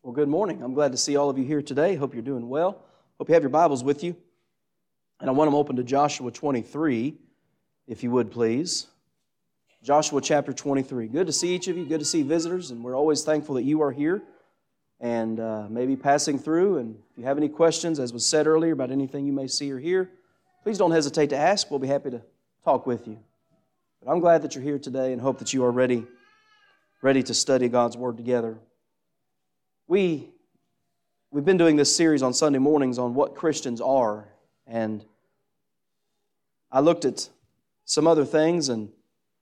Well, good morning. I'm glad to see all of you here today. Hope you're doing well. Hope you have your Bibles with you. And I want them open to Joshua 23, if you would, please. Joshua chapter 23. Good to see each of you. Good to see visitors. And we're always thankful that you are here and maybe passing through. And if you have any questions, as was said earlier, about anything you may see or hear, please don't hesitate to ask. We'll be happy to talk with you. But I'm glad that you're here today and hope that you are ready to study God's Word together. We've been doing this series on Sunday mornings on what Christians are, and I looked at some other things, and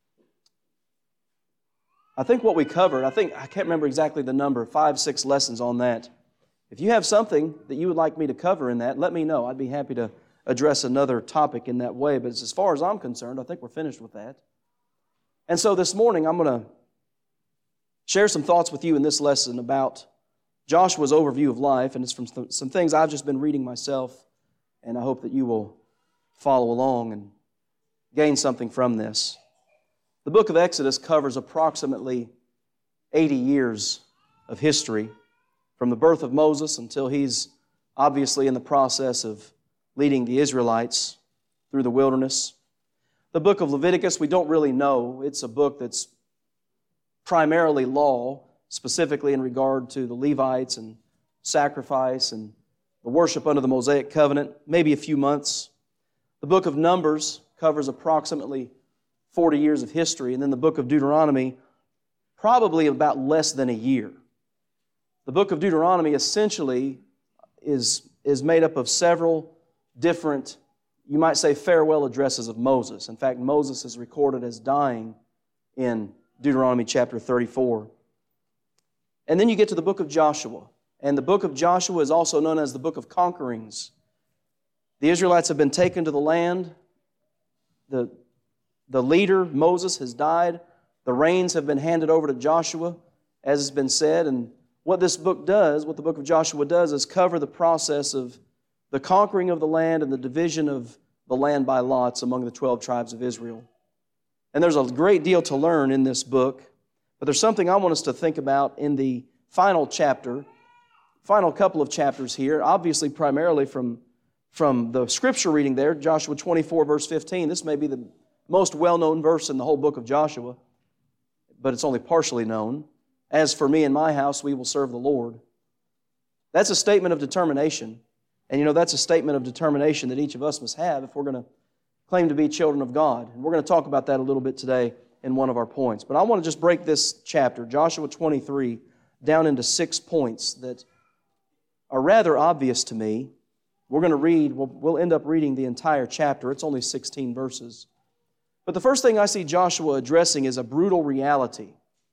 I think what we covered, I can't remember exactly the number, 5, 6 lessons on that. If you have something that you would like me to cover in that, let me know. I'd be happy to address another topic in that way, but as far as I'm concerned, I think we're finished with that. And so this morning, I'm going to share some thoughts with you in this lesson about Joshua's overview of life, and it's from some things I've just been reading myself, and I hope that you will follow along and gain something from this. The book of Exodus covers approximately 80 years of history, from the birth of Moses until he's obviously in the process of leading the Israelites through the wilderness. The book of Leviticus, we don't really know. It's a book that's primarily law, specifically in regard to the Levites and sacrifice and the worship under the Mosaic covenant, maybe a few months. The book of Numbers covers approximately 40 years of history, and then the book of Deuteronomy, probably about less than a year. The book of Deuteronomy essentially is made up of several different, you might say, farewell addresses of Moses. In fact, Moses is recorded as dying in Deuteronomy chapter 34. And then you get to the book of Joshua. And the book of Joshua is also known as the book of conquerings. The Israelites have been taken to the land. The leader, Moses, has died. The reins have been handed over to Joshua, as has been said. And what this book does, what the book of Joshua does, is cover the process of the conquering of the land and the division of the land by lots among the 12 tribes of Israel. And there's a great deal to learn in this book. But there's something I want us to think about in the final couple of chapters here, obviously primarily from the scripture reading there, Joshua 24, verse 15. This may be the most well-known verse in the whole book of Joshua, but it's only partially known. As for me and my house, we will serve the Lord. That's a statement of determination. And that's a statement of determination that each of us must have if we're going to claim to be children of God. And we're going to talk about that a little bit today in one of our points. But I want to just break this chapter, Joshua 23, down into 6 points that are rather obvious to me. We're going to read, we'll end up reading the entire chapter. It's only 16 verses. But the first thing I see Joshua addressing is a brutal reality.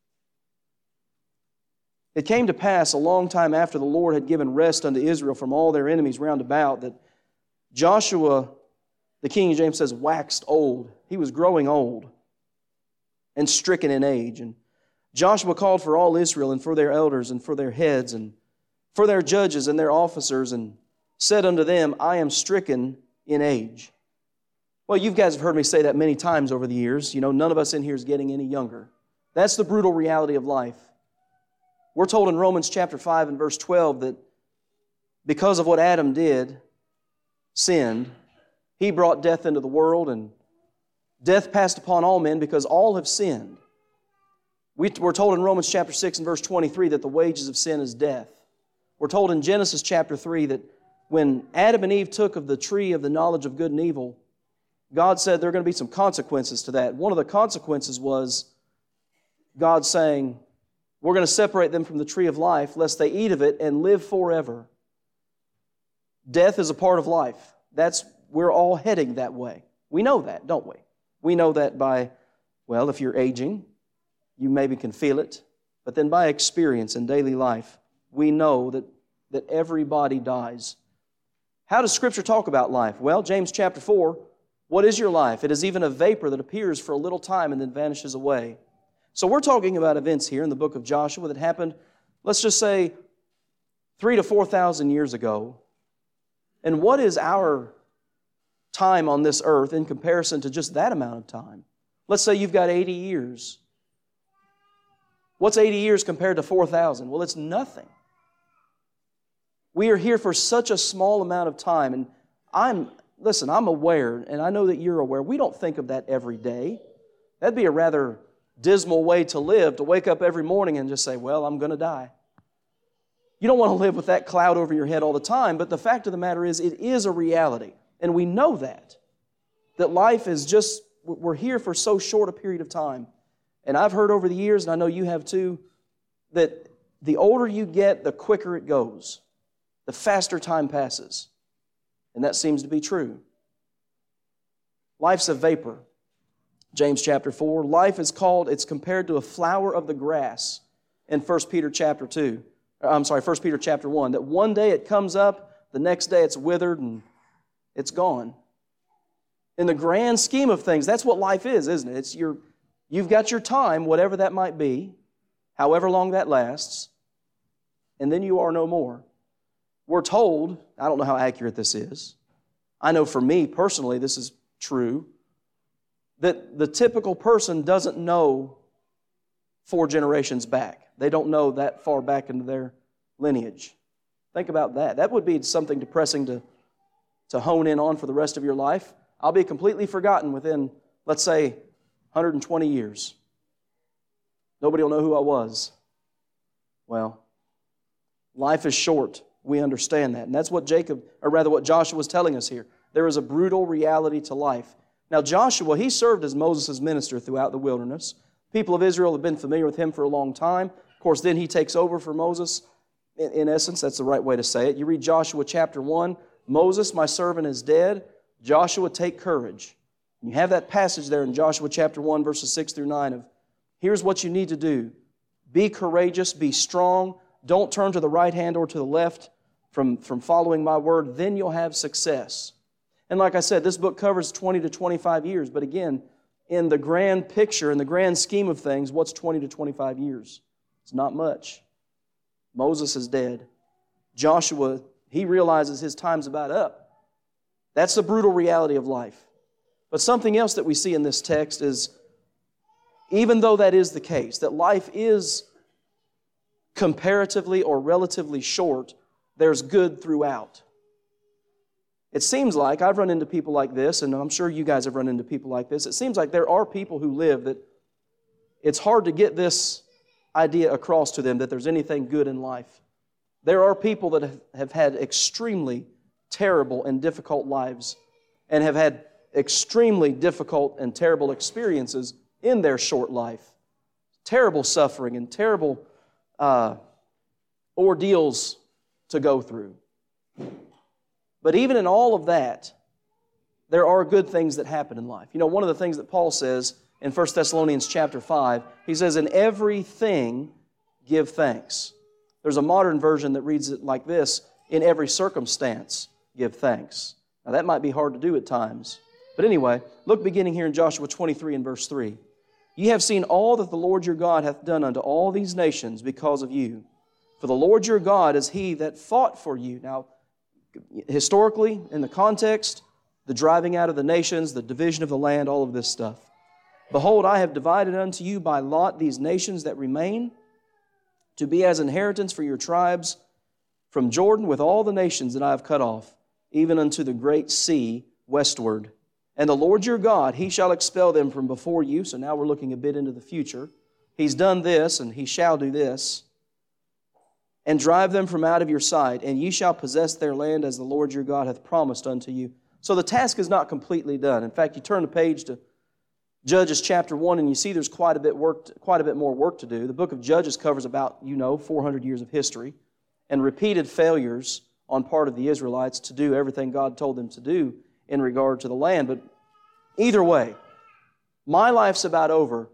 It came to pass a long time after the Lord had given rest unto Israel from all their enemies round about that Joshua, the King James says, waxed old. He was growing old and stricken in age. And Joshua called for all Israel and for their elders and for their heads and for their judges and their officers and said unto them, I am stricken in age. Well, you guys have heard me say that many times over the years. None of us in here is getting any younger. That's the brutal reality of life. We're told in Romans chapter 5 and verse 12 that because of what Adam did, sinned, he brought death into the world, and death passed upon all men because all have sinned. We're told in Romans chapter 6 and verse 23 that the wages of sin is death. We're told in Genesis chapter 3 that when Adam and Eve took of the tree of the knowledge of good and evil, God said there are going to be some consequences to that. One of the consequences was God saying, we're going to separate them from the tree of life, lest they eat of it and live forever. Death is a part of life. We're all heading that way. We know that, don't we? We know that by, if you're aging, you maybe can feel it. But then by experience in daily life, we know that everybody dies. How does Scripture talk about life? Well, James chapter 4, what is your life? It is even a vapor that appears for a little time and then vanishes away. So we're talking about events here in the book of Joshua that happened, let's just say, 3,000 to 4,000 years ago. And what is our time on this earth in comparison to just that amount of time? Let's say you've got 80 years. What's 80 years compared to 4,000? Well, it's nothing. We are here for such a small amount of time, and I'm aware, and I know that you're aware, we don't think of that every day. That'd be a rather dismal way to live, to wake up every morning and just say, well, I'm going to die. You don't want to live with that cloud over your head all the time, but the fact of the matter is, it is a reality. And we know that life is just, we're here for so short a period of time. And I've heard over the years, and I know you have too, that the older you get, the quicker it goes. The faster time passes. And that seems to be true. Life's a vapor. James chapter 4. Life is it's compared to a flower of the grass in 1 Peter chapter 1, that one day it comes up, the next day it's withered and it's gone. In the grand scheme of things, that's what life is, isn't it? You've got your time, whatever that might be, however long that lasts, and then you are no more. We're told, I don't know how accurate this is, I know for me personally this is true, that the typical person doesn't know 4 generations back. They don't know that far back into their lineage. Think about that. That would be something depressing to hone in on for the rest of your life. I'll be completely forgotten within, let's say, 120 years. Nobody will know who I was. Well, life is short. We understand that. And that's what what Joshua was telling us here. There is a brutal reality to life. Now Joshua, he served as Moses' minister throughout the wilderness. People of Israel have been familiar with him for a long time. Of course, then he takes over for Moses. In essence, that's the right way to say it. You read Joshua chapter 1, Moses, my servant, is dead. Joshua, take courage. And you have that passage there in Joshua chapter 1, verses 6 through 9 of, here's what you need to do. Be courageous, be strong. Don't turn to the right hand or to the left from following my word. Then you'll have success. And like I said, this book covers 20 to 25 years. But again, in the grand picture, in the grand scheme of things, what's 20 to 25 years? It's not much. Moses is dead. Joshua, he realizes his time's about up. That's the brutal reality of life. But something else that we see in this text is, even though that is the case, that life is comparatively or relatively short, there's good throughout. It seems like, I've run into people like this, and I'm sure you guys have run into people like this, it seems like there are people who live that it's hard to get this idea across to them that there's anything good in life. There are people that have had extremely terrible and difficult lives and have had extremely difficult and terrible experiences in their short life. Terrible suffering and terrible ordeals to go through. But even in all of that, there are good things that happen in life. You know, one of the things that Paul says in 1 Thessalonians chapter 5, he says, in everything give thanks. There's a modern version that reads it like this, in every circumstance give thanks. Now that might be hard to do at times. But anyway, look beginning here in Joshua 23 and verse 3. Ye have seen all that the Lord your God hath done unto all these nations because of you. For the Lord your God is He that fought for you. Now, historically, in the context, the driving out of the nations, the division of the land, all of this stuff. Behold, I have divided unto you by lot these nations that remain, to be as inheritance for your tribes, from Jordan with all the nations that I have cut off, even unto the great sea westward. And the Lord your God, He shall expel them from before you. So now we're looking a bit into the future. He's done this, and He shall do this. And drive them from out of your sight, and ye shall possess their land as the Lord your God hath promised unto you. So the task is not completely done. In fact, you turn the page to Judges chapter 1, and you see there's quite a bit more work to do. The book of Judges covers about, 400 years of history and repeated failures on part of the Israelites to do everything God told them to do in regard to the land. But either way, my life's about over.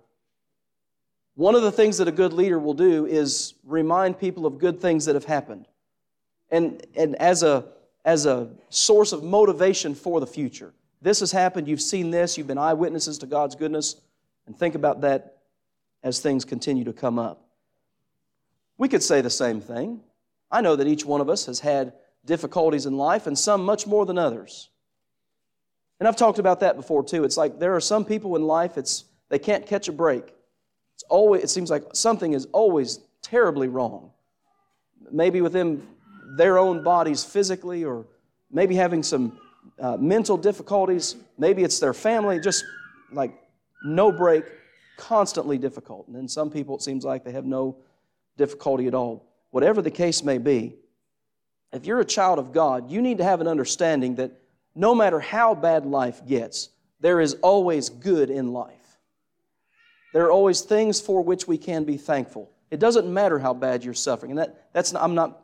One of the things that a good leader will do is remind people of good things that have happened. And as a source of motivation for the future. This has happened, you've seen this, you've been eyewitnesses to God's goodness, and think about that as things continue to come up. We could say the same thing. I know that each one of us has had difficulties in life, and some much more than others. And I've talked about that before too. It's like there are some people in life, they can't catch a break. It seems like something is always terribly wrong. Maybe with them their own bodies physically, or maybe having some mental difficulties. Maybe it's their family, just like no break, constantly difficult. And then some people, it seems like they have no difficulty at all. Whatever the case may be, if you're a child of God, you need to have an understanding that no matter how bad life gets, there is always good in life. There are always things for which we can be thankful. It doesn't matter how bad you're suffering, and I'm not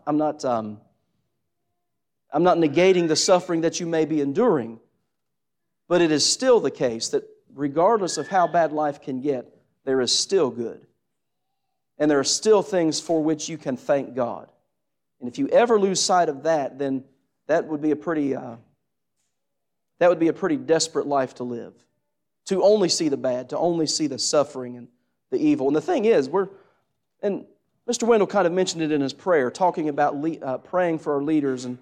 negating the suffering that you may be enduring, but it is still the case that regardless of how bad life can get, there is still good, and there are still things for which you can thank God. And if you ever lose sight of that, then that would be a pretty desperate life to live. To only see the bad, to only see the suffering and the evil. And the thing is, and Mr. Wendell kind of mentioned it in his prayer, talking about praying for our leaders and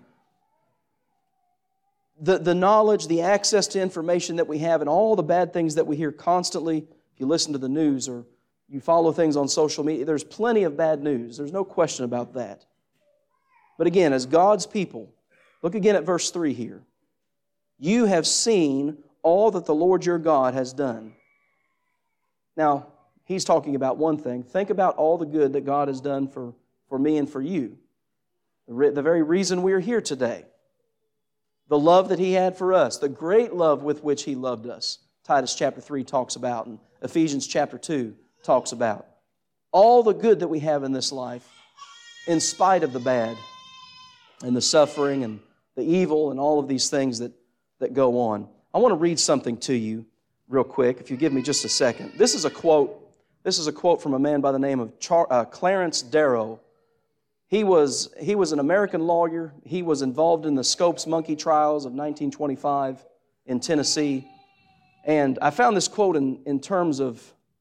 the knowledge, the access to information that we have, and all the bad things that we hear constantly. If you listen to the news or you follow things on social media, there's plenty of bad news. There's no question about that. But again, as God's people, look again at verse 3 here. You have seen all that the Lord your God has done. Now, he's talking about one thing. Think about all the good that God has done for me and for you. The very reason we're here today. The love that He had for us. The great love with which He loved us. Titus chapter 3 talks about, and Ephesians chapter 2 talks about. All the good that we have in this life, in spite of the bad, and the suffering, and the evil, and all of these things that go on. I want to read something to you real quick, if you give me just a second. This is a quote from a man by the name of Clarence Darrow. He was an American lawyer. He was involved in the Scopes monkey trials of 1925 in Tennessee. And I found this quote in terms of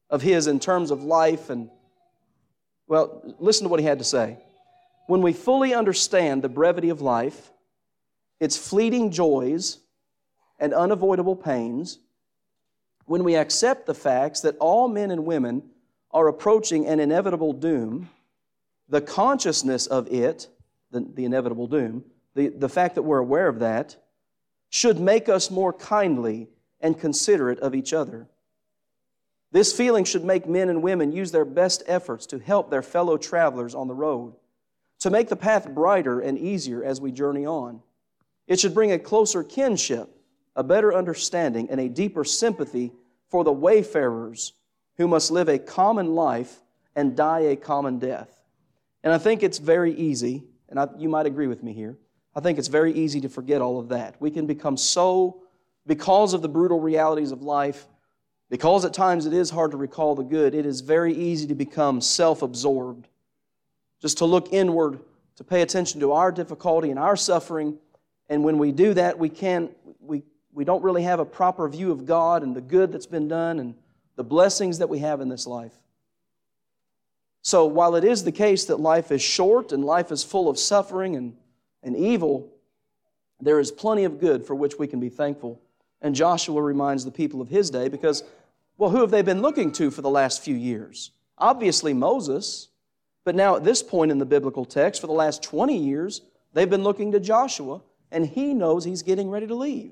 life. And, well, listen to what he had to say. When we fully understand the brevity of life, its fleeting joys, and unavoidable pains, when we accept the facts that all men and women are approaching an inevitable doom, the consciousness of it, the inevitable doom, the fact that we're aware of that, should make us more kindly and considerate of each other. This feeling should make men and women use their best efforts to help their fellow travelers on the road, to make the path brighter and easier as we journey on. It should bring a closer kinship, a better understanding, and a deeper sympathy for the wayfarers who must live a common life and die a common death. And I think it's very easy, and you might agree with me here, I think it's very easy to forget all of that. We can become so, because of the brutal realities of life, because at times it is hard to recall the good, it is very easy to become self-absorbed, just to look inward, to pay attention to our difficulty and our suffering. And when we do that, we don't really have a proper view of God and the good that's been done and the blessings that we have in this life. So while it is the case that life is short and life is full of suffering and evil, there is plenty of good for which we can be thankful. And Joshua reminds the people of his day because, well, who have they been looking to for the last few years? Obviously Moses, but now at this point in the biblical text, for the last 20 years, they've been looking to Joshua, and he knows he's getting ready to leave.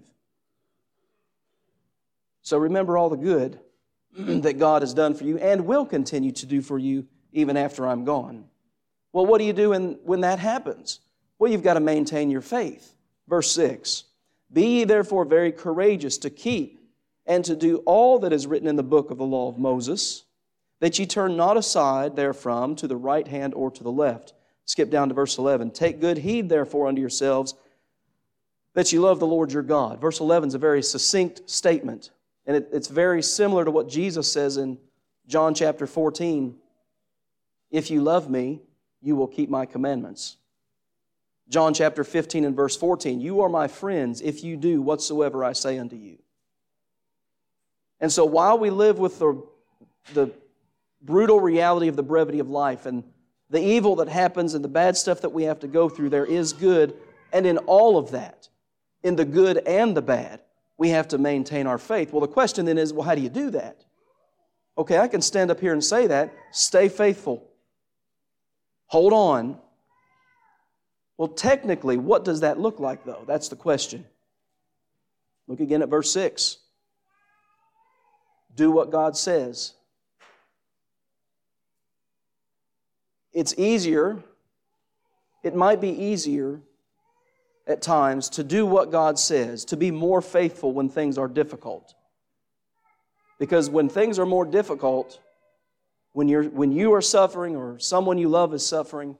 So remember all the good that God has done for you and will continue to do for you even after I'm gone. Well, what do you do when that happens? Well, you've got to maintain your faith. Verse 6, Be ye therefore very courageous to keep and to do all that is written in the book of the law of Moses, that ye turn not aside therefrom to the right hand or to the left. Skip down to verse 11. Take good heed therefore unto yourselves that ye love the Lord your God. Verse 11 is a very succinct statement. And it's very similar to what Jesus says in John chapter 14. If you love me, you will keep my commandments. John chapter 15 and verse 14. You are my friends if you do whatsoever I say unto you. And so while we live with the brutal reality of the brevity of life and the evil that happens and the bad stuff that we have to go through, there is good. And in all of that, in the good and the bad, we have to maintain our faith. Well, the question then is, well, how do you do that? Okay, I can stand up here and say that. Stay faithful. Hold on. Well, technically, what does that look like, though? That's the question. Look again at verse 6. Do what God says. It's easier, it might be easier at times to do what God says, to be more faithful when things are difficult. Because when things are more difficult, when you are suffering or someone you love is suffering,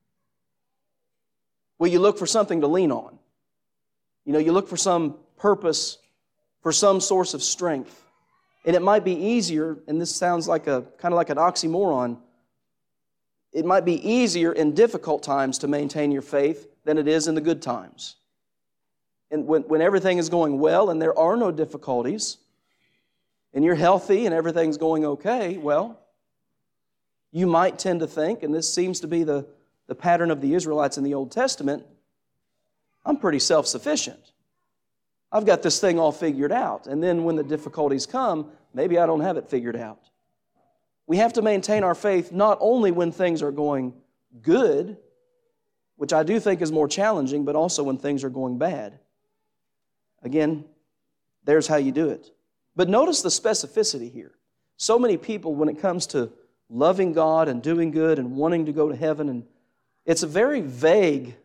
well, you look for something to lean on. You look for some purpose, for some source of strength. And it might be easier, and this sounds like kind of like an oxymoron, it might be easier in difficult times to maintain your faith than it is in the good times. And when everything is going well and there are no difficulties, and you're healthy and everything's going okay, well, you might tend to think, and this seems to be the pattern of the Israelites in the Old Testament, I'm pretty self-sufficient. I've got this thing all figured out. And then when the difficulties come, maybe I don't have it figured out. We have to maintain our faith not only when things are going good, which I do think is more challenging, but also when things are going bad. Again, there's how you do it. But notice the specificity here. So many people, when it comes to loving God and doing good and wanting to go to heaven, and it's a very vague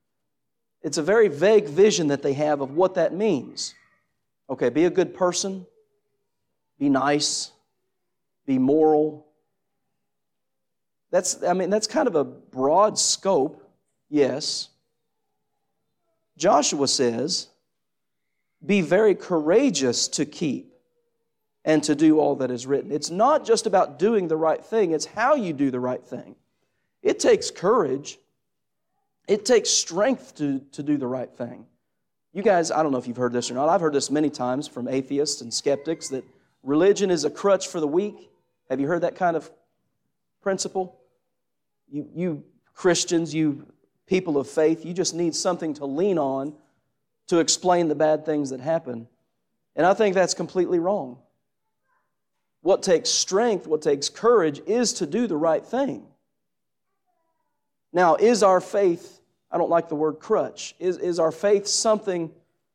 vision that they have of what that means. Okay, be a good person, be nice, be moral. That's kind of a broad scope, yes. Joshua says, be very courageous to keep and to do all that is written. It's not just about doing the right thing, it's how you do the right thing. It takes courage. It takes strength to do the right thing. You guys, I don't know if you've heard this or not. I've heard this many times from atheists and skeptics that religion is a crutch for the weak. Have you heard that kind of principle? You Christians, you people of faith, you just need something to lean on to explain the bad things that happen. And I think that's completely wrong. What takes strength, what takes courage is to do the right thing. Now, is our faith, I don't like the word crutch, is our faith something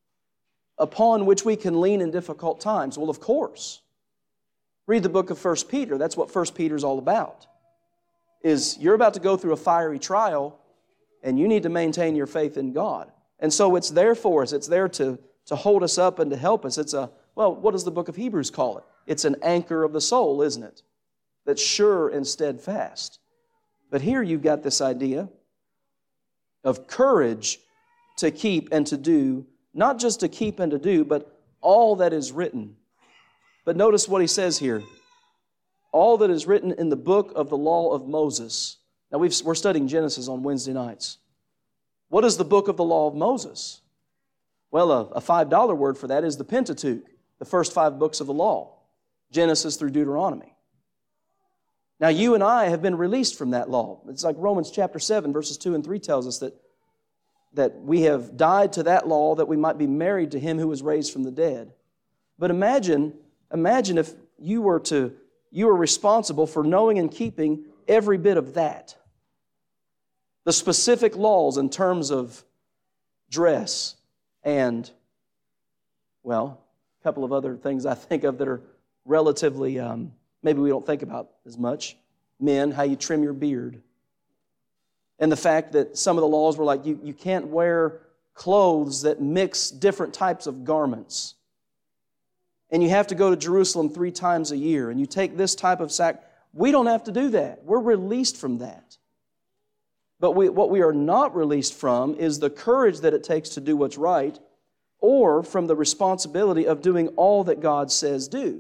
upon which we can lean in difficult times? Well, of course. Read the book of 1 Peter. That's what 1 Peter is all about. Is you're about to go through a fiery trial, and you need to maintain your faith in God. And so it's there for us. It's there to hold us up and to help us. What does the book of Hebrews call it? It's an anchor of the soul, isn't it? That's sure and steadfast. But here you've got this idea of courage to keep and to do, not just to keep and to do, but all that is written. But notice what he says here. All that is written in the book of the law of Moses. Now we're studying Genesis on Wednesday nights. What is the book of the law of Moses? Well, a $5 word for that is the Pentateuch, the first 5 books of the law, Genesis through Deuteronomy. Now, you and I have been released from that law. It's like Romans chapter 7, verses 2 and 3 tells us that we have died to that law that we might be married to Him who was raised from the dead. But imagine if you were responsible for knowing and keeping every bit of that. The specific laws in terms of dress and, well, a couple of other things I think of that are relatively, maybe we don't think about as much. Men, how you trim your beard. And the fact that some of the laws were like, you can't wear clothes that mix different types of garments. And you have to go to Jerusalem 3 times a year. And you take this type of We don't have to do that. We're released from that. But what we are not released from is the courage that it takes to do what's right, or from the responsibility of doing all that God says do.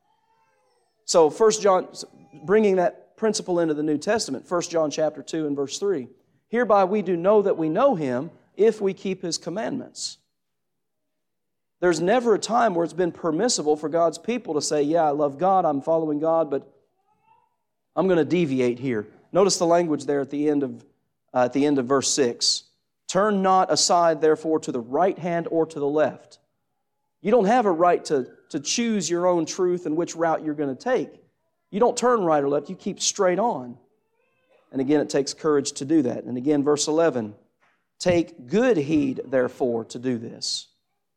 So 1 John, bringing that principle into the New Testament, 1 John chapter 2 and verse 3. Hereby we do know that we know Him if we keep His commandments. There's never a time where it's been permissible for God's people to say, yeah, I love God, I'm following God, but I'm going to deviate here. Notice the language there at the end of verse 6. Turn not aside, therefore, to the right hand or to the left. You don't have a right to choose your own truth and which route you're going to take. You don't turn right or left, you keep straight on. And again, it takes courage to do that. And again, verse 11. Take good heed, therefore, to do this.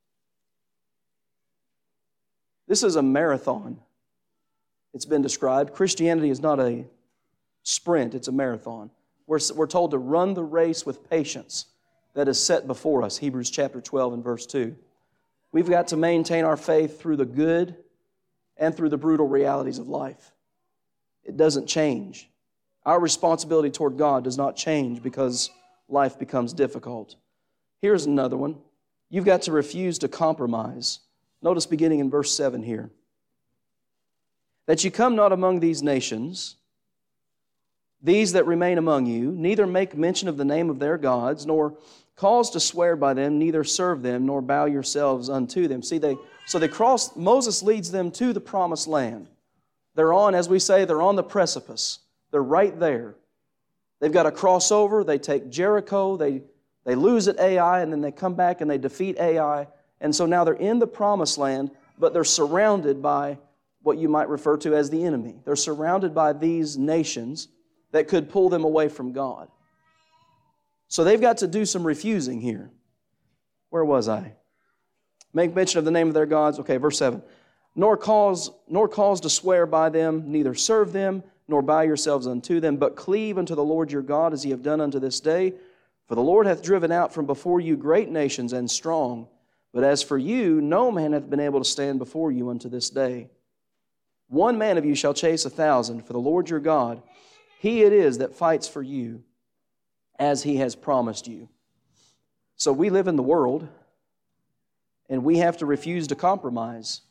This is a marathon. It's been described. Christianity is not a sprint, it's a marathon. We're told to run the race with patience that is set before us, Hebrews chapter 12 and verse 2. We've got to maintain our faith through the good and through the brutal realities of life. It doesn't change. Our responsibility toward God does not change because life becomes difficult. Here's another one. You've got to refuse to compromise. Notice beginning in verse 7 here. That you come not among these nations, these that remain among you, neither make mention of the name of their gods, nor cause to swear by them, neither serve them, nor bow yourselves unto them. See, they cross. Moses leads them to the promised land. They're on, as we say, they're on the precipice. They're right there. They've got to cross over. They take Jericho. They lose at Ai, and then they come back and they defeat Ai. And so now they're in the promised land, but they're surrounded by what you might refer to as the enemy. They're surrounded by these nations that could pull them away from God. So they've got to do some refusing here. Where was I? Make mention of the name of their gods. Okay, verse 7. Nor cause to swear by them, neither serve them, nor bow yourselves unto them, but cleave unto the Lord your God as ye have done unto this day. For the Lord hath driven out from before you great nations and strong. But as for you, no man hath been able to stand before you unto this day. One man of you shall chase 1,000, for the Lord your God, He it is that fights for you, as He has promised you. So we live in the world, and we have to refuse to compromise.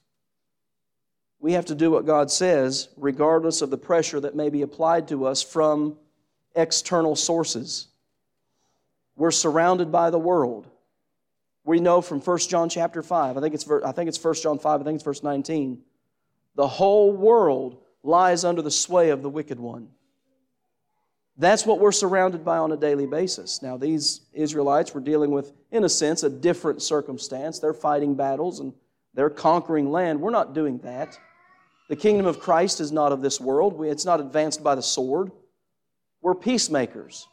We have to do what God says, regardless of the pressure that may be applied to us from external sources. We're surrounded by the world. We know from 1 John chapter 5, I think it's 1 John 5, I think it's verse 19, the whole world lies under the sway of the wicked one. That's what we're surrounded by on a daily basis. Now, these Israelites were dealing with, in a sense, a different circumstance. They're fighting battles and they're conquering land. We're not doing that. The kingdom of Christ is not of this world. It's not advanced by the sword. We're peacemakers.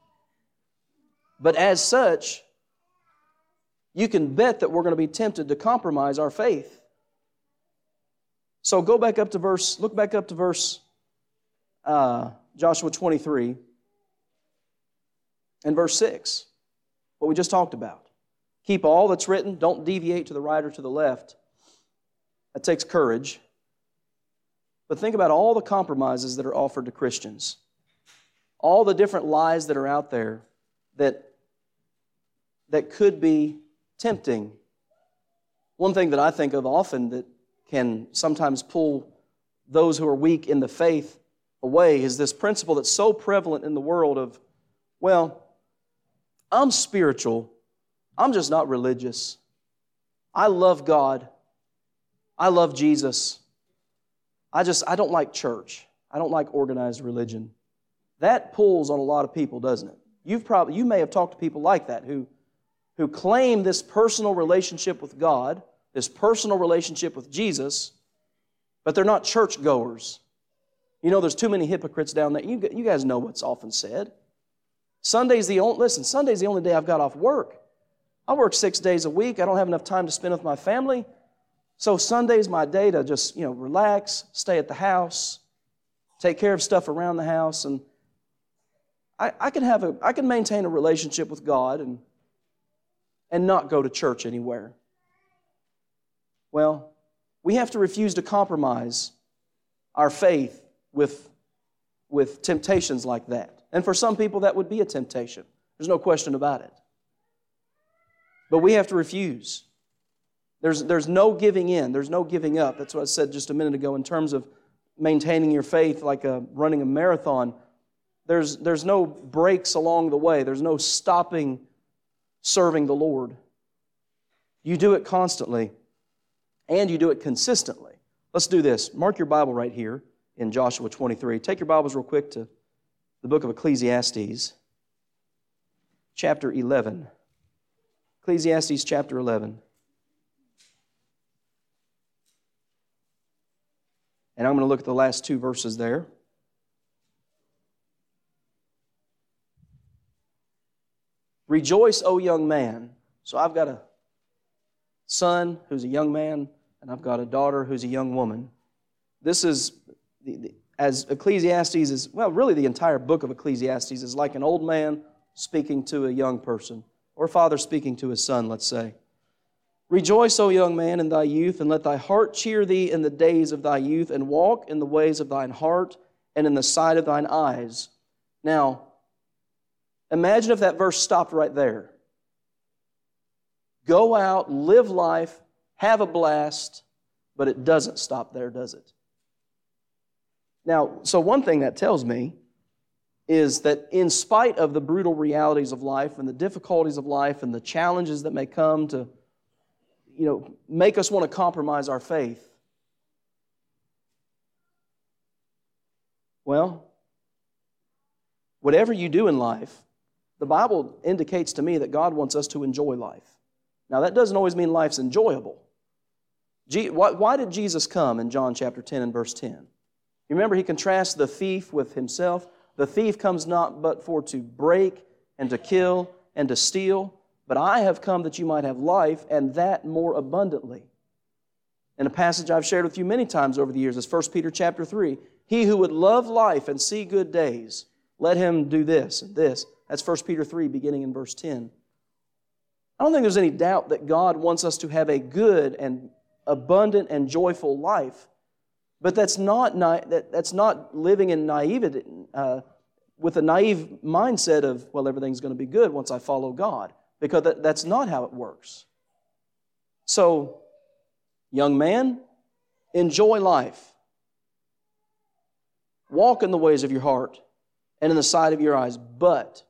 But as such, you can bet that we're going to be tempted to compromise our faith. So look back up to verse Joshua 23 and verse 6, what we just talked about. Keep all that's written, don't deviate to the right or to the left. That takes courage. But think about all the compromises that are offered to Christians. All the different lies that are out there that could be tempting. One thing that I think of often that can sometimes pull those who are weak in the faith away is this principle that's so prevalent in the world of, well, I'm spiritual, I'm just not religious. I love God. I love Jesus. I don't like church. I don't like organized religion. That pulls on a lot of people, doesn't it? You may have talked to people like that who claim this personal relationship with God, this personal relationship with Jesus, but they're not churchgoers. You know, there's too many hypocrites down there. You guys know what's often said. Sunday's the only day I've got off work. I work 6 days a week. I don't have enough time to spend with my family. So Sunday's my day to just, relax, stay at the house, take care of stuff around the house, and I can maintain a relationship with God and not go to church anywhere. Well, we have to refuse to compromise our faith with temptations like that. And for some people, that would be a temptation. There's no question about it. But we have to refuse. There's no giving in. There's no giving up. That's what I said just a minute ago in terms of maintaining your faith like running a marathon. There's no breaks along the way. There's no stopping serving the Lord. You do it constantly, and you do it consistently. Let's do this. Mark your Bible right here in Joshua 23. Take your Bibles real quick to the book of Ecclesiastes, chapter 11. Ecclesiastes chapter 11. And I'm going to look at the last two verses there. Rejoice, O young man. So I've got a son who's a young man, and I've got a daughter who's a young woman. This is, as Ecclesiastes is, well, really the entire book of Ecclesiastes is like an old man speaking to a young person, or a father speaking to his son, let's say. Rejoice, O young man, in thy youth, and let thy heart cheer thee in the days of thy youth, and walk in the ways of thine heart, and in the sight of thine eyes. Now, imagine if that verse stopped right there. Go out, live life, have a blast, but it doesn't stop there, does it? Now, so one thing that tells me is that in spite of the brutal realities of life and the difficulties of life and the challenges that may come to, make us want to compromise our faith, well, whatever you do in life, the Bible indicates to me that God wants us to enjoy life. Now, that doesn't always mean life's enjoyable. Why did Jesus come in John chapter 10 and verse 10? You remember, He contrasts the thief with Himself. The thief comes not but for to break and to kill and to steal, but I have come that you might have life, and that more abundantly. In a passage I've shared with you many times over the years is 1 Peter chapter 3. He who would love life and see good days, let him do this and this. That's 1 Peter 3, beginning in verse 10. I don't think there's any doubt that God wants us to have a good and abundant and joyful life. But that's not living in naivety, with a naive mindset of, well, everything's going to be good once I follow God. Because that's not how it works. So, young man, enjoy life. Walk in the ways of your heart and in the sight of your eyes. But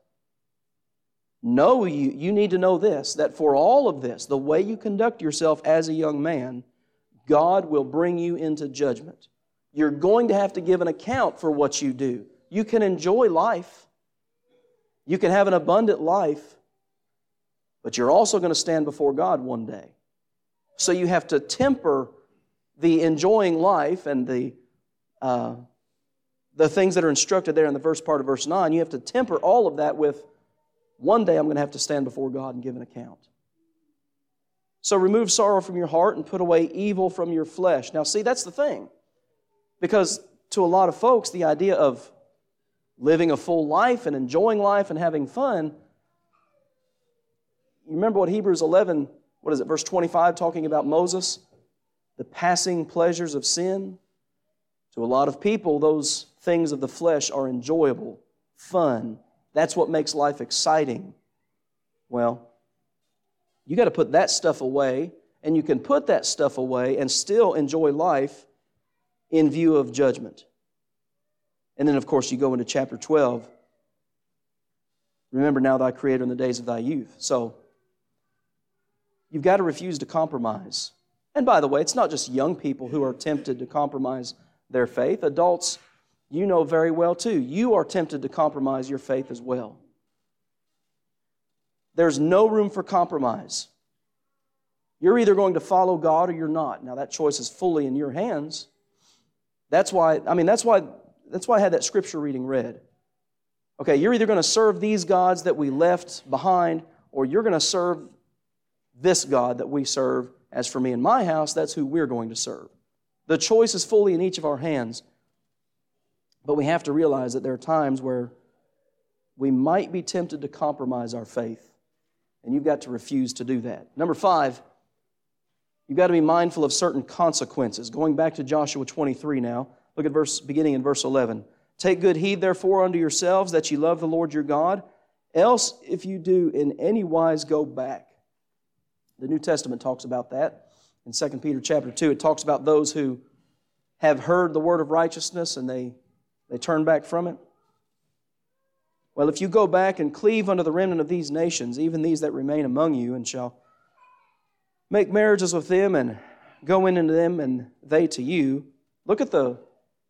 you need to know this, that for all of this, the way you conduct yourself as a young man, God will bring you into judgment. You're going to have to give an account for what you do. You can enjoy life. You can have an abundant life. But you're also going to stand before God one day. So you have to temper the enjoying life and the things that are instructed there in the first part of verse 9. You have to temper all of that with, one day I'm going to have to stand before God and give an account. So remove sorrow from your heart and put away evil from your flesh. Now see, that's the thing. Because to a lot of folks, the idea of living a full life and enjoying life and having fun, you remember what Hebrews 11, verse 25, talking about Moses? The passing pleasures of sin. To a lot of people, those things of the flesh are enjoyable, fun. That's what makes life exciting. Well, you got to put that stuff away, and you can put that stuff away and still enjoy life in view of judgment. And then, of course, you go into chapter 12. Remember now thy Creator in the days of thy youth. So, you've got to refuse to compromise. And by the way, it's not just young people who are tempted to compromise their faith. Adults, you know very well too. You are tempted to compromise your faith as well. There's no room for compromise. You're either going to follow God or you're not. Now that choice is fully in your hands. That's why I had that scripture reading read. Okay, you're either going to serve these gods that we left behind, or you're going to serve this God that we serve. As for me and my house, that's who we're going to serve. The choice is fully in each of our hands. But we have to realize that there are times where we might be tempted to compromise our faith. And you've got to refuse to do that. Number 5, you've got to be mindful of certain consequences. Going back to Joshua 23 now, look at beginning in verse 11. Take good heed, therefore, unto yourselves that ye love the Lord your God, else if you do in any wise go back. The New Testament talks about that. In 2 Peter chapter 2, it talks about those who have heard the word of righteousness and they turn back from it. Well, if you go back and cleave unto the remnant of these nations, even these that remain among you, and shall make marriages with them and go in unto them and they to you, look at I'll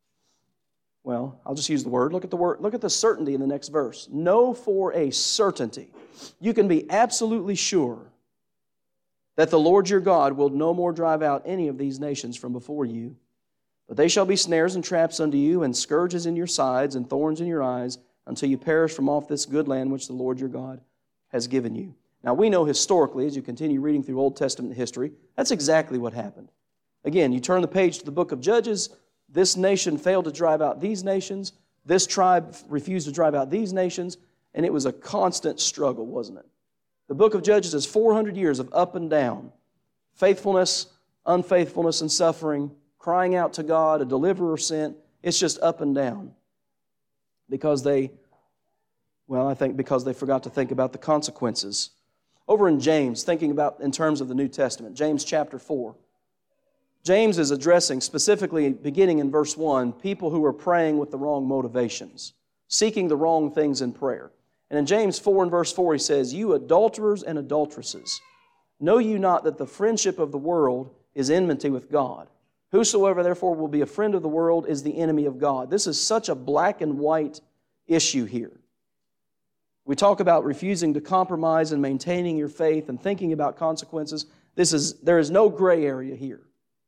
just use the word. Look at the certainty in the next verse. Know for a certainty. You can be absolutely sure that the Lord your God will no more drive out any of these nations from before you. But they shall be snares and traps unto you, and scourges in your sides, and thorns in your eyes, until you perish from off this good land which the Lord your God has given you. Now, we know historically, as you continue reading through Old Testament history, that's exactly what happened. Again, you turn the page to the book of Judges, this nation failed to drive out these nations, this tribe refused to drive out these nations, and it was a constant struggle, wasn't it? The book of Judges is 400 years of up and down, faithfulness, unfaithfulness, and suffering, crying out to God, a deliverer sent. It's just up and down because I think because they forgot to think about the consequences. Over in James, thinking about in terms of the New Testament, James chapter 4. James is addressing, specifically beginning in verse 1, people who are praying with the wrong motivations, seeking the wrong things in prayer. And in James 4 and verse 4 he says, "You adulterers and adulteresses, know you not that the friendship of the world is enmity with God? Whosoever therefore will be a friend of the world is the enemy of God." This is such a black and white issue here. We talk about refusing to compromise and maintaining your faith and thinking about consequences. There is no gray area here.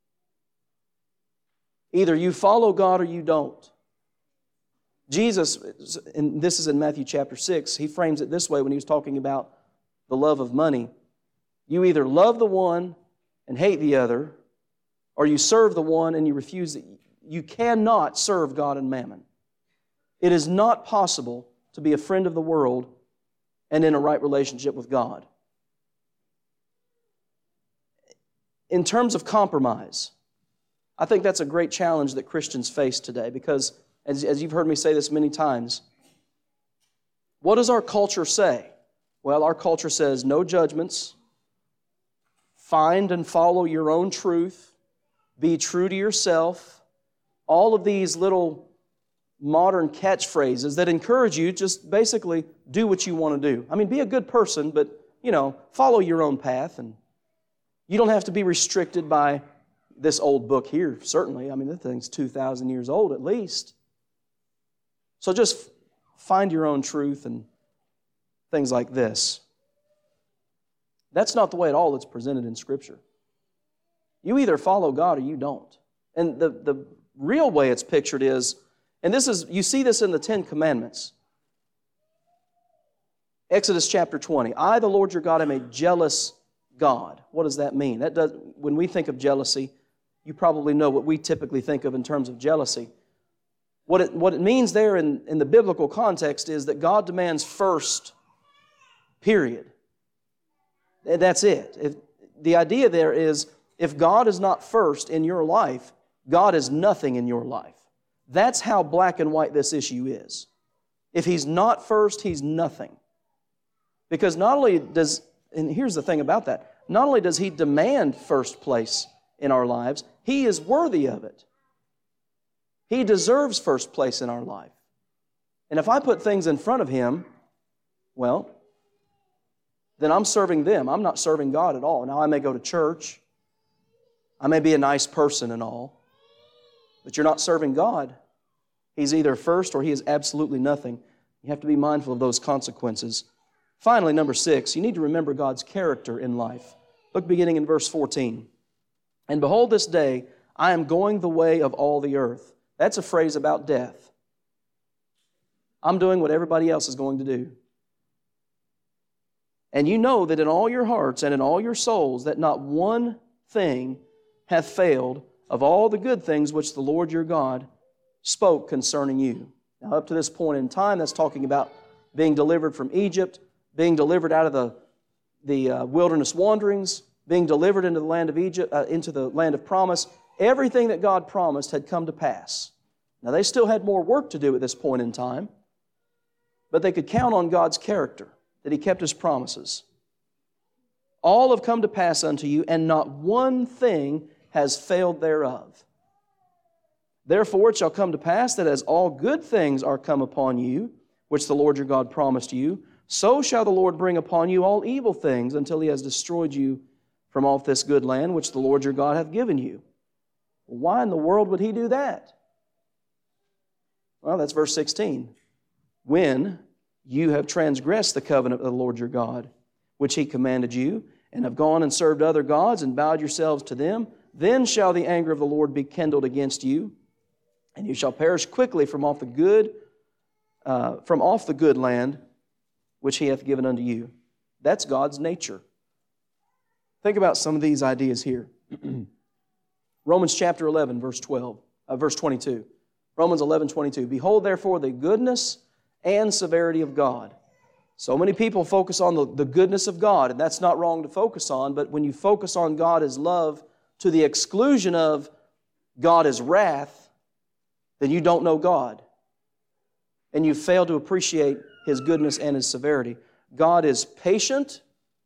Either you follow God or you don't. Jesus, and this is in Matthew chapter 6, He frames it this way when He was talking about the love of money. You either love the one and hate the other, or you serve the one and you refuse it. You cannot serve God and mammon. It is not possible to be a friend of the world and in a right relationship with God. In terms of compromise, I think that's a great challenge that Christians face today because, as you've heard me say this many times, what does our culture say? Well, our culture says no judgments, find and follow your own truth, be true to yourself, all of these little modern catchphrases that encourage you just basically do what you want to do. I mean, be a good person, but, follow your own path. And you don't have to be restricted by this old book here, certainly. I mean, this thing's 2,000 years old at least. So just find your own truth and things like this. That's not the way at all it's presented in Scripture. You either follow God or you don't. And the real way it's pictured is, and you see this in the Ten Commandments. Exodus chapter 20. I, the Lord your God, am a jealous God. What does that mean? When we think of jealousy, you probably know what we typically think of in terms of jealousy. What it means there in the biblical context is that God demands first, period. And that's it. The idea there is, if God is not first in your life, God is nothing in your life. That's how black and white this issue is. If He's not first, He's nothing. Because not only does, and here's the thing about that, not only does He demand first place in our lives, He is worthy of it. He deserves first place in our life. And if I put things in front of Him, well, then I'm serving them. I'm not serving God at all. Now, I may go to church. I may be a nice person and all. But you're not serving God. He's either first or He is absolutely nothing. You have to be mindful of those consequences. Finally, number 6, you need to remember God's character in life. Look beginning in verse 14. And behold, this day I am going the way of all the earth. That's a phrase about death. I'm doing what everybody else is going to do. And you know that in all your hearts and in all your souls that not one thing hath failed of all the good things which the Lord your God spoke concerning you. Now, up to this point in time, that's talking about being delivered from Egypt, being delivered out of the wilderness wanderings, being delivered into the land of Egypt, into the land of promise. Everything that God promised had come to pass. Now, they still had more work to do at this point in time, but they could count on God's character, that He kept His promises. All have come to pass unto you, and not one thing has failed thereof. Therefore it shall come to pass that as all good things are come upon you, which the Lord your God promised you, so shall the Lord bring upon you all evil things until He has destroyed you from off this good land which the Lord your God hath given you. Why in the world would He do that? Well, that's verse 16. When you have transgressed the covenant of the Lord your God, which He commanded you, and have gone and served other gods and bowed yourselves to them, then shall the anger of the Lord be kindled against you, and you shall perish quickly from off the good land which He hath given unto you. That's God's nature. Think about some of these ideas here. Romans chapter 11, verse 22. Romans 11:22. Behold, therefore, the goodness and severity of God. So many people focus on the goodness of God, and that's not wrong to focus on, but when you focus on God as love to the exclusion of God as wrath, then you don't know God. And you fail to appreciate His goodness and His severity. God is patient.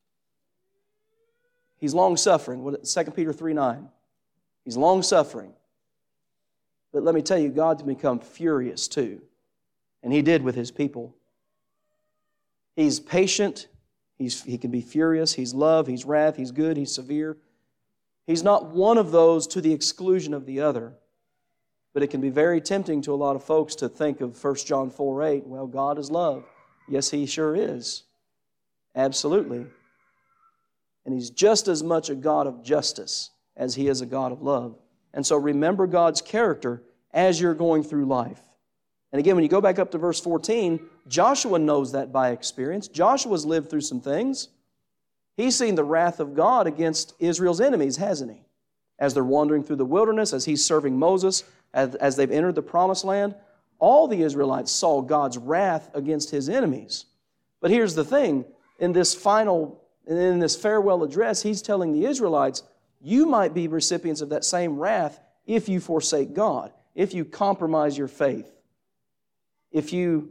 He's long-suffering. 2 Peter 3:9. He's long-suffering. But let me tell you, God can become furious too. And He did with His people. He's patient. He can be furious. He's love. He's wrath. He's good. He's severe. He's not one of those to the exclusion of the other. But it can be very tempting to a lot of folks to think of 1 John 4:8. Well, God is love. Yes, He sure is. Absolutely. And He's just as much a God of justice as He is a God of love. And so remember God's character as you're going through life. And again, when you go back up to verse 14, Joshua knows that by experience. Joshua's lived through some things. He's seen the wrath of God against Israel's enemies, hasn't he? As they're wandering through the wilderness, as he's serving Moses, as they've entered the promised land, all the Israelites saw God's wrath against His enemies. But here's the thing, in this farewell address, He's telling the Israelites, you might be recipients of that same wrath if you forsake God, if you compromise your faith, if you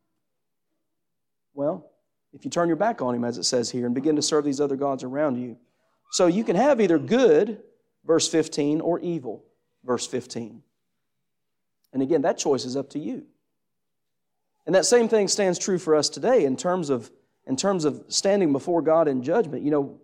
turn your back on Him, as it says here, and begin to serve these other gods around you. So you can have either good, verse 15, or evil, verse 15. And again, that choice is up to you. And that same thing stands true for us today in terms of standing before God in judgment. You know,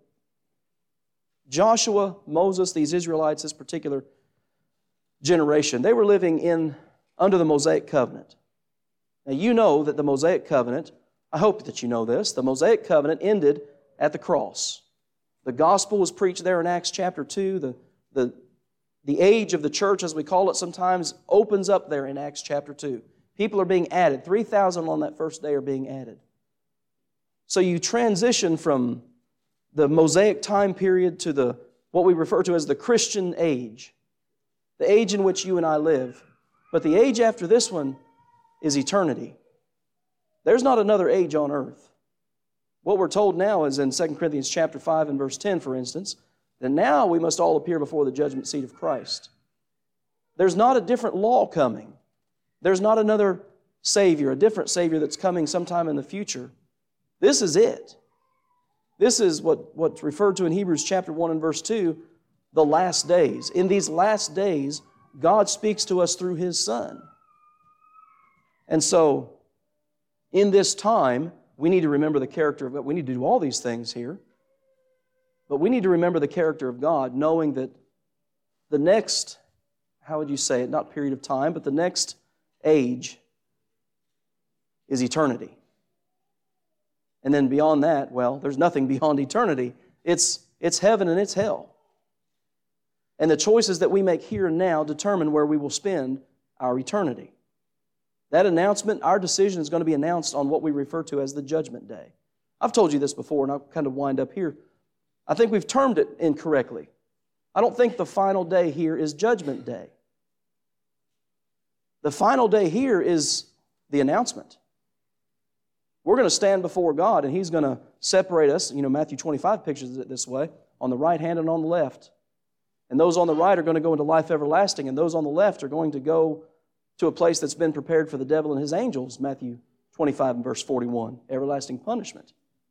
Joshua, Moses, these Israelites, this particular generation, they were living under the Mosaic covenant. Now you know that the Mosaic covenant, I hope that you know this, the Mosaic covenant ended at the cross. The gospel was preached there in Acts chapter 2. The age of the church, as we call it sometimes, opens up there in Acts chapter 2. People are being added. 3,000 on that first day are being added. So you transition from the Mosaic time period to what we refer to as the Christian age, the age in which you and I live. But the age after this one is eternity. There's not another age on earth. What we're told now is in 2 Corinthians chapter 5 and verse 10, for instance, that now we must all appear before the judgment seat of Christ. There's not a different law coming. There's not another Savior, a different Savior that's coming sometime in the future. This is it. This is what's referred to in Hebrews chapter 1 and verse 2, the last days. In these last days, God speaks to us through His Son. And so, in this time, we need to remember the character of God. We need to do all these things here. But we need to remember the character of God, knowing that the next, how would you say it, not period of time, but the next age is eternity. And then beyond that, well, there's nothing beyond eternity. It's heaven and it's hell. And the choices that we make here and now determine where we will spend our eternity. That announcement, our decision, is going to be announced on what we refer to as the Judgment Day. I've told you this before, and I'll kind of wind up here. I think we've termed it incorrectly. I don't think the final day here is Judgment Day. The final day here is the announcement. We're going to stand before God, and He's going to separate us. You know, Matthew 25 pictures it this way, on the right hand and on the left. And those on the right are going to go into life everlasting, and those on the left are going to go to a place that's been prepared for the devil and his angels, Matthew 25 and verse 41, everlasting punishment.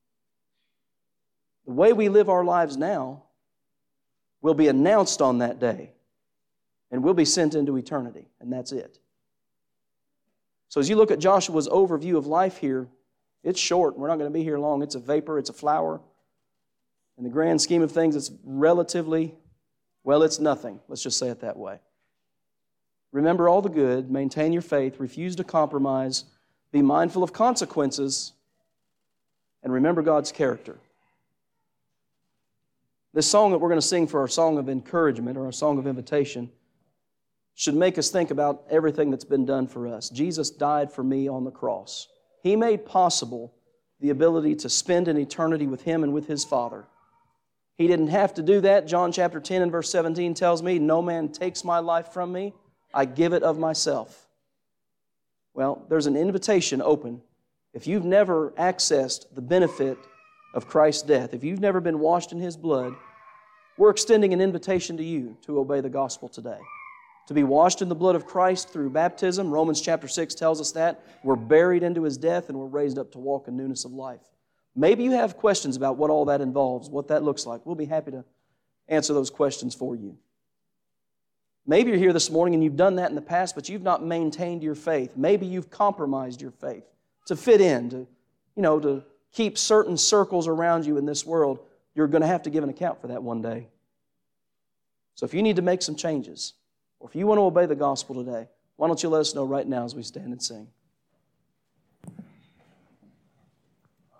The way we live our lives now will be announced on that day, and we'll be sent into eternity, and that's it. So as you look at Joshua's overview of life here, it's short. We're not going to be here long. It's a vapor. It's a flower. In the grand scheme of things, it's relatively, well, it's nothing. Let's just say it that way. Remember all the good. Maintain your faith. Refuse to compromise. Be mindful of consequences. And remember God's character. This song that we're going to sing for our song of encouragement or our song of invitation should make us think about everything that's been done for us. Jesus died for me on the cross. He made possible the ability to spend an eternity with Him and with His Father. He didn't have to do that. John chapter 10 and verse 17 tells me, "No man takes my life from me, I give it of myself." Well, there's an invitation open. If you've never accessed the benefit of Christ's death, if you've never been washed in His blood, we're extending an invitation to you to obey the gospel today. To be washed in the blood of Christ through baptism. Romans chapter 6 tells us that. We're buried into His death and we're raised up to walk in newness of life. Maybe you have questions about what all that involves, what that looks like. We'll be happy to answer those questions for you. Maybe you're here this morning and you've done that in the past, but you've not maintained your faith. Maybe you've compromised your faith to fit in, to keep certain circles around you in this world. You're going to have to give an account for that one day. So if you need to make some changes, or if you want to obey the gospel today, why don't you let us know right now as we stand and sing.